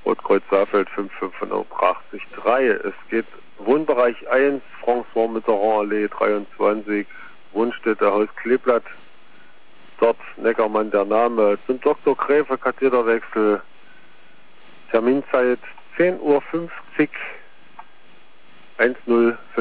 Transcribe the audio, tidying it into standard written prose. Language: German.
Rotkreuz Saalfeld 55883. Es geht Wohnbereich 1, François Mitterrand Allee 23, Wohnstätte Haus Kleeblatt. Dort Neckermann der Name. Zum Dr. Gräfe Katheterwechsel. Terminzeit 10:50 Uhr. 10:50